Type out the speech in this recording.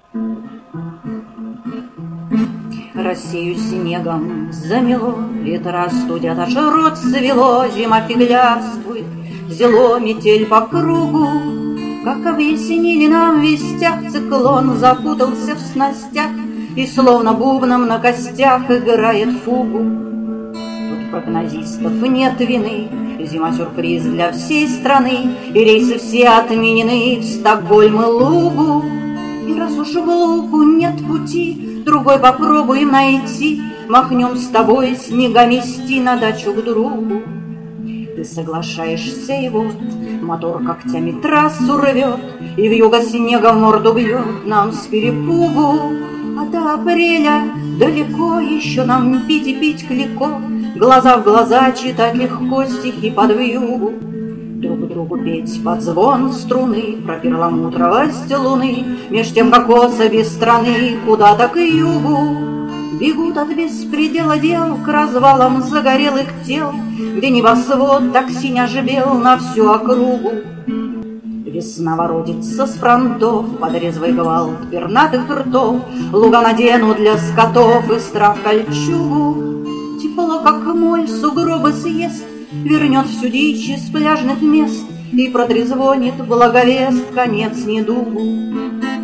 Россию снегом замело, ветра студят, аж рот свело, зима фиглярствует, взяло метель по кругу. Как объяснили нам в вестях, циклон запутался в снастях и словно бубном на костях играет фугу. Тут прогнозистов нет вины, зима сюрприз для всей страны, и рейсы все отменены в Стокгольм и Лугу. И раз уж в Лугу нет пути, другой попробуем найти, махнем с тобой снегами мести на дачу к другу. Ты соглашаешься, и вот мотор когтями трассу рвет, и вьюга снега в морду бьет нам с перепугу. А до апреля далеко, еще нам пить и пить клико, глаза в глаза читать легко стихи под вьюгу. Друг другу петь под звон струны про перламутровость луны, меж тем кокосы без страны куда-то к югу. Бегут от беспредела дел к развалам загорелых тел, где небосвод так синя жебел на всю округу. Весна воротится с фронтов под резвый гвалт пернатых ртов, луга надену для скотов и страв кольчугу. Тепло, как моль, сугробы съест, вернет всю дичь из пляжных мест и протрезвонит благовест конец недугу.